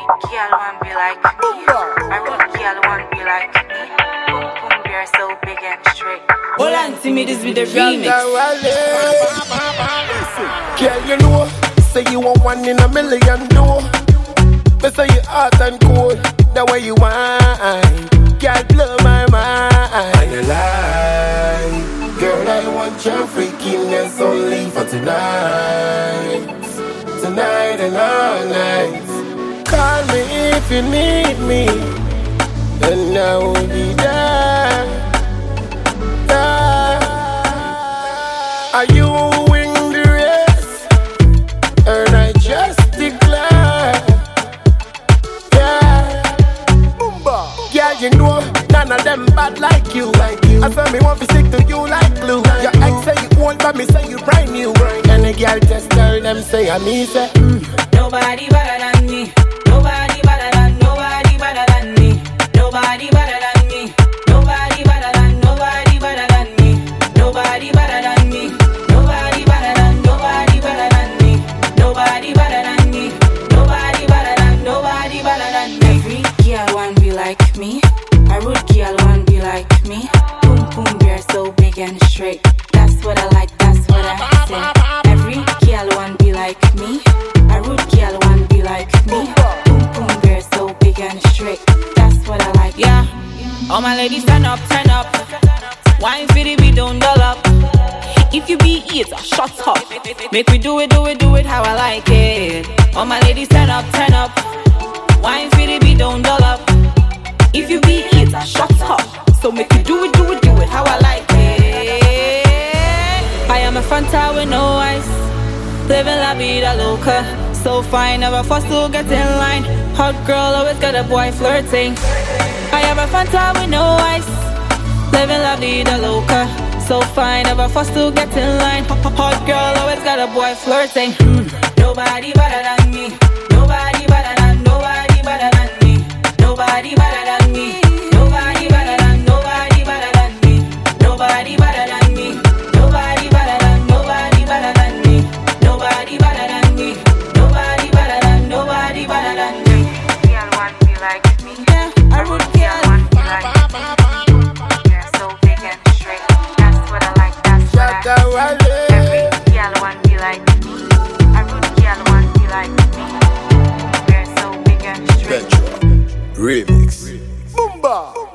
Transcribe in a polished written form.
girl want be like me. A rude girl want be like me. Boom boom, you're so big and straight. Hold on to me, this be the remix. Girl, you know, say you want one in a million, no. But say you hot and cold, the way you whine, girl, blow my mind. And you lie, girl, I want your freakiness only for tonight, tonight and all night. Call me if you need me, and I will be there. Are you in the race? And I just declare, yeah. Yeah, you know, none of them bad like you. I saw me want to stick to you like glue. Your ex say you old, but me say you brand new. And the girl just tell them say I me say Nobody better than me. Nobody better than, nobody better than me. Nobody better than me. Nobody better than, nobody better than me. Nobody better than me. Nobody better than, nobody better than me. Nobody better than me. Nobody better than, nobody better than me. Every girl want be like me. A rude girl want be like me. Boom boom, you're so big and straight. That's what I like, that's what I say. Every girl want be like me. A rude girl want be like me. Boom boom, you're so big and straight. That's what I like. Yeah, all my ladies turn up, turn up. Wine for the beat, don't dull up. If you be it, shut up. Make we do it, do it, do it how I like it. All my ladies turn up, turn up. Wine for the beat, don't dull up. If you be it, shut up. So make we do it, do it, do it how I like it. I am a Fanta with no ice, living la vida loca. So fine, never forced to get in line. Hot girl always got a boy flirting. I have a Fanta with no ice, living la vida loca. So fine, never forced to get in line. Hot girl always got a boy flirting. Nobody better than me. Nobody better than, nobody better than me. Nobody better than me. Nobody better than, nobody better than me. Nobody better than me. Nobody better than, nobody better than me. Nobody better than me. Nobody better than, nobody better than me. Girl want be like me. Yeah, I would Girl want be like me. You're so big and straight. That's what I like, that's what I say. Every girl want be like me. A rude girl want be like me. You're so big and straight. Remix. Boomba.